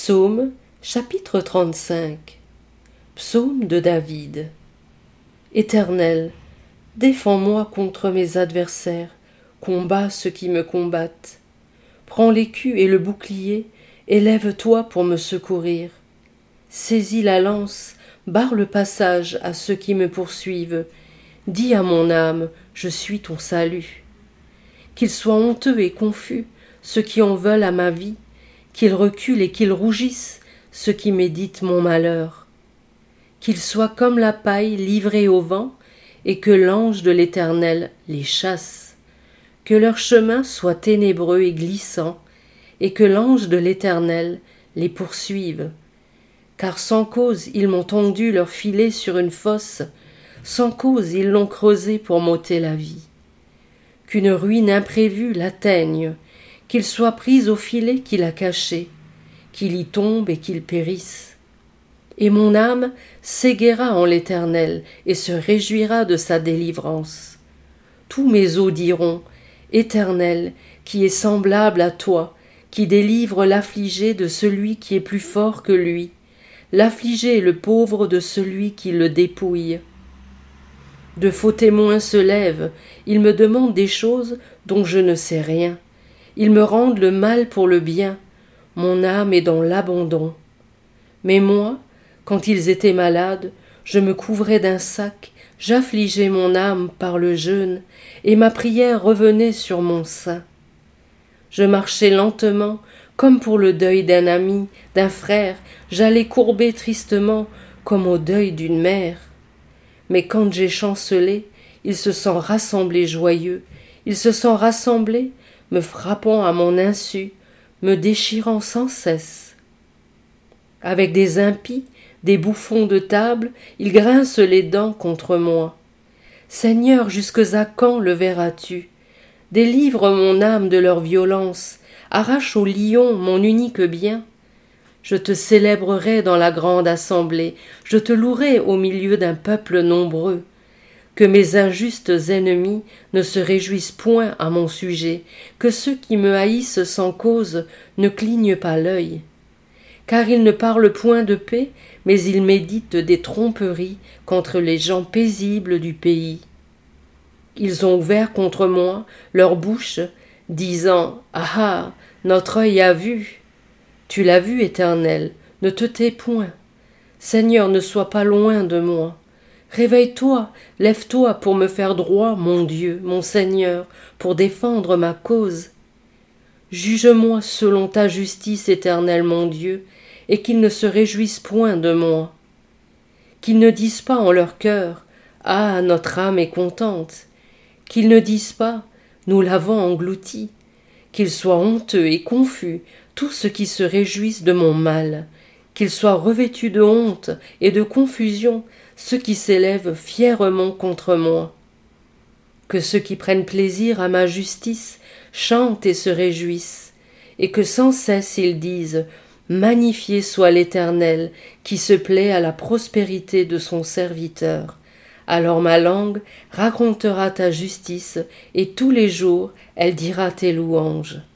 Psaume, chapitre 35. Psaume de David. Éternel, défends-moi contre mes adversaires, combat ceux qui me combattent. Prends l'écu et le bouclier, et lève-toi pour me secourir. Saisis la lance, barre le passage à ceux qui me poursuivent. Dis à mon âme, je suis ton salut. Qu'ils soient honteux et confus, ceux qui en veulent à ma vie, qu'ils reculent et qu'ils rougissent, ceux qui méditent mon malheur. Qu'ils soient comme la paille livrée au vent, et que l'ange de l'Éternel les chasse. Que leur chemin soit ténébreux et glissant, et que l'ange de l'Éternel les poursuive. Car sans cause ils m'ont tendu leur filet sur une fosse, sans cause ils l'ont creusé pour m'ôter la vie. Qu'une ruine imprévue l'atteigne, qu'il soit pris au filet qui l'a caché, qu'il y tombe et qu'il périsse. Et mon âme s'égaiera en l'Éternel et se réjouira de sa délivrance. Tous mes os diront, Éternel, qui est semblable à toi, qui délivre l'affligé de celui qui est plus fort que lui, l'affligé et le pauvre de celui qui le dépouille. De faux témoins se lèvent, ils me demandent des choses dont je ne sais rien. Ils me rendent le mal pour le bien, mon âme est dans l'abandon. Mais moi, quand ils étaient malades, je me couvrais d'un sac, j'affligeais mon âme par le jeûne, et ma prière revenait sur mon sein. Je marchais lentement, comme pour le deuil d'un ami, d'un frère, j'allais courber tristement, comme au deuil d'une mère. Mais quand j'ai chancelé, il se sent rassemblé joyeux, il se sent rassemblé, me frappant à mon insu, me déchirant sans cesse. Avec des impies, des bouffons de table, ils grincent les dents contre moi. Seigneur, jusques à quand le verras-tu? Délivre mon âme de leur violence, arrache au lion mon unique bien. Je te célébrerai dans la grande assemblée, je te louerai au milieu d'un peuple nombreux. Que mes injustes ennemis ne se réjouissent point à mon sujet, que ceux qui me haïssent sans cause ne clignent pas l'œil. Car ils ne parlent point de paix, mais ils méditent des tromperies contre les gens paisibles du pays. Ils ont ouvert contre moi leur bouche, disant « Ah ah, notre œil a vu !» Tu l'as vu, Éternel, ne te tais point. Seigneur, ne sois pas loin de moi. Réveille-toi, lève-toi pour me faire droit, mon Dieu, mon Seigneur, pour défendre ma cause. Juge-moi selon ta justice, Éternel mon Dieu, et qu'ils ne se réjouissent point de moi. Qu'ils ne disent pas en leur cœur, « Ah, notre âme est contente !» Qu'ils ne disent pas, « Nous l'avons englouti !» Qu'ils soient honteux et confus, tous ceux qui se réjouissent de mon mal, qu'ils soient revêtus de honte et de confusion, ceux qui s'élèvent fièrement contre moi. Que ceux qui prennent plaisir à ma justice chantent et se réjouissent, et que sans cesse ils disent « Magnifié soit l'Éternel, qui se plaît à la prospérité de son serviteur. » Alors ma langue racontera ta justice, et tous les jours elle dira tes louanges.